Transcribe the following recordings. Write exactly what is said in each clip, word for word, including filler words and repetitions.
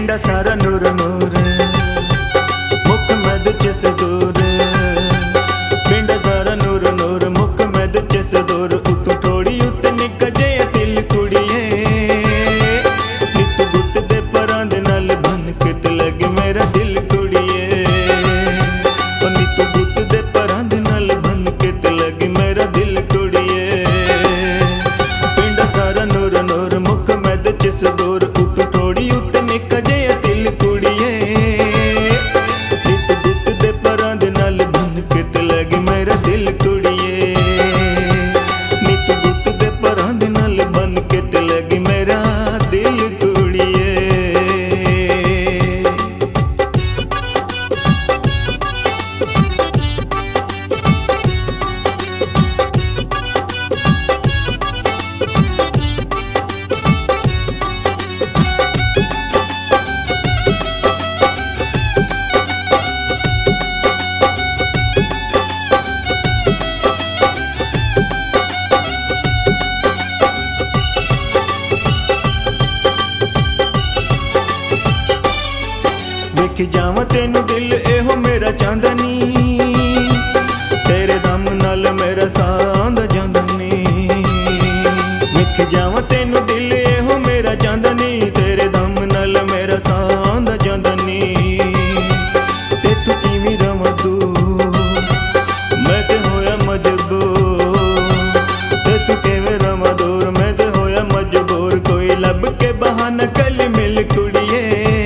पिंडा सारा नूर नूर मुख मद चिस दूर पिंडा सारा नूर नूर मुख मद चिस दूर उतू थोड़ी उत निक जे दिल कुड़िए नित गुत दे परां दे नाल बन के ते लगे मेरा दिल कुड़िए नित गुत दे परां दे नाल बन के ते लगे मेरा दिल कुड़िए पिंडा सारा नूर नूर मुख मद चिस दूर उतू थोड़ी उत निक जे दिल कुड़िए नित गुत दे परां दे नाल बन के ते लगे मेरा दिल कुड़िए नित गुत दे परां दे नाल बन के ते लगे मेरा दिल कुड़िए। वेख जावां तेनू दिल एहो मेरा चांदा नी तेरे दम नाल मेरा साह आंदा जांदा नी वेख जावां तेनू दिल एहो मेरा चांदा नी तेरे दम नाल मेरा साह आंदा जांदा नी ते तू किवें रवां दूर मैं ते होया मजबूर ते तू किवें रवां दूर मैं ते होया मजबूर कोई लब के बहाना कल मिल कुड़िए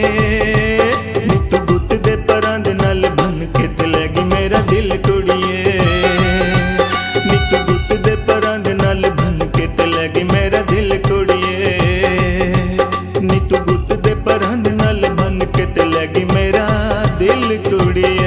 दिल कुड़िए नित गुत दे परां दे नाल बन के ते लगे मेरा दिल कुड़िए नित गुत दे परां दे नाल बन के ते लगे मेरा दिल कुड़िए।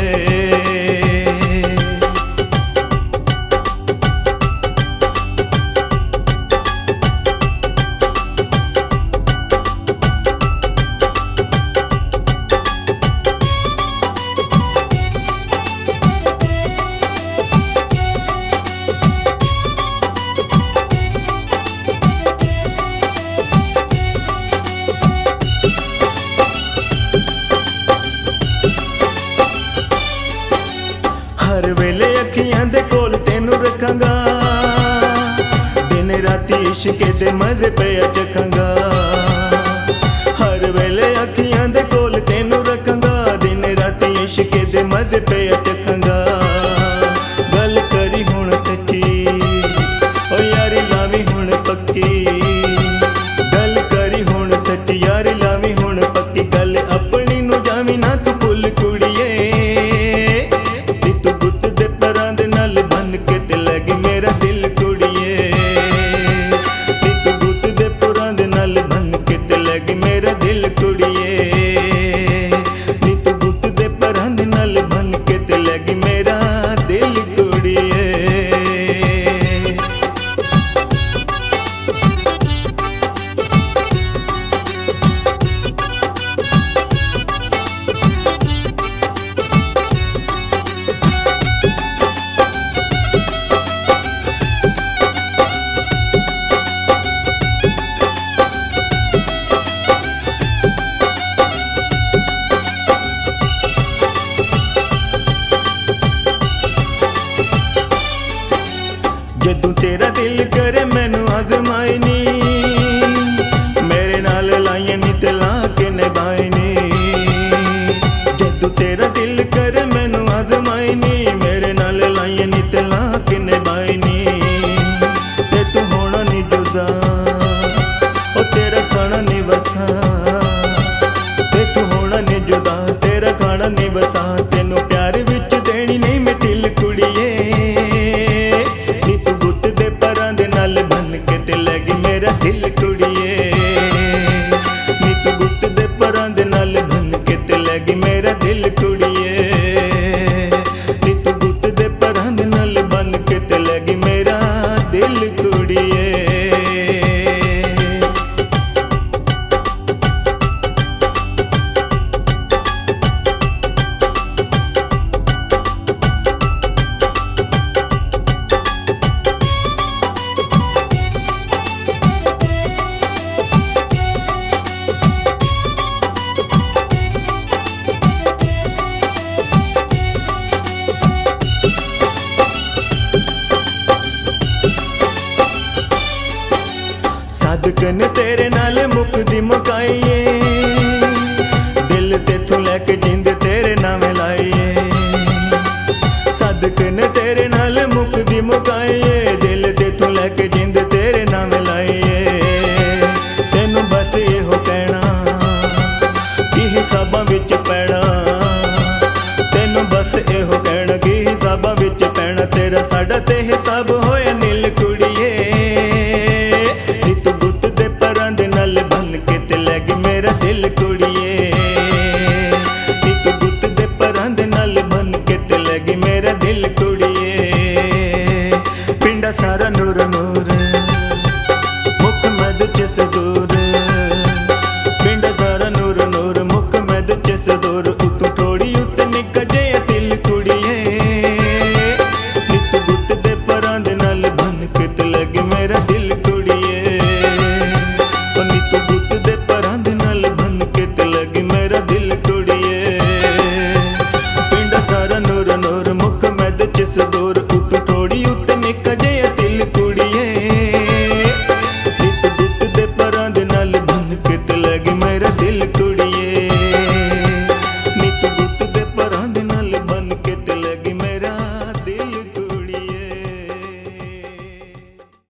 हर वेले अखियां दे कोल तेनू रखांगा दिन राती इश्क दे मजे पे चखांगा हर वेले अखियां दे कोल तेनू रखांगा दिन राती इश्क दे मजे पे चखांगा गल करी हुण सच्ची ओ यारी लावी हुण पक्की गल करी हुण सच्ची यारी लावी हुण पक्की गल अपनी नू जावी ना तू भुल कुड़िए मेरा दिल कुड़िए नित गुत दे पुरां दे नाल बन के ते लगे मेरा दिल कुड़िए नित गुत दे परां दे नाल बन के ते हिसाबां विच पैणा। तैनूं बस इहो कहना कि हिसाबां विच पैणा, तेरा साडा ते हिसाब होया नील कुड़िए। नी तू बुत दे परां दे नाल बन के ते लै गई मेरा दिल कुड़िए।